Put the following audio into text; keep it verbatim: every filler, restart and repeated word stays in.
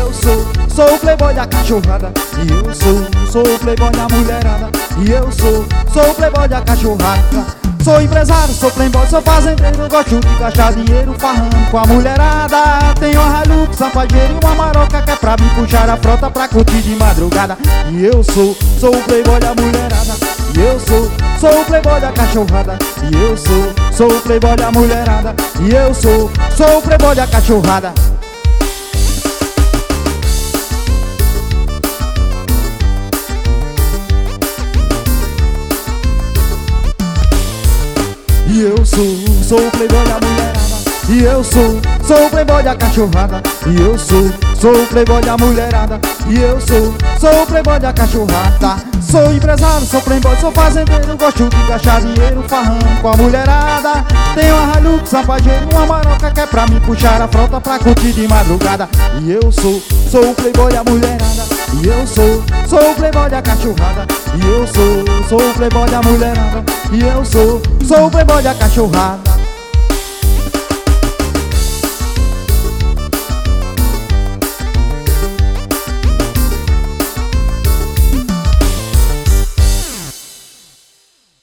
eu sou, sou o playboy da cachorrada. E eu sou, sou o playboy da mulherada. E eu sou, sou o playboy da cachorrada. Sou empresário, sou playboy, sou fazendeiro. Gosto de gastar dinheiro farrando com a mulherada. Tenho uma Hilux, Sampagueiro e uma Maroca que é pra me puxar a frota pra curtir de madrugada. E eu sou, sou o playboy da mulherada. E eu sou, sou o playboy da cachorrada. E eu sou, sou o playboy da mulherada. E eu sou, sou o playboy da cachorrada. E eu sou, sou o playboy da mulherada. E eu sou, sou o playboy da cachorrada. E eu sou, sou o playboy da mulherada. E eu sou, sou o playboy da cachorrada. Sou empresário, sou playboy, sou fazendeiro. Gosto de gastar dinheiro farrando com a mulherada. Tenho uma Hilux, Sampagueiro e uma Maroca que é pra me puxar a frota pra curtir de madrugada. E eu sou, sou o playboy da mulherada. E eu sou, sou o playboy da cachorrada. E eu sou, sou o playboy da mulherada. E eu sou, sou o playboy da cachorrada.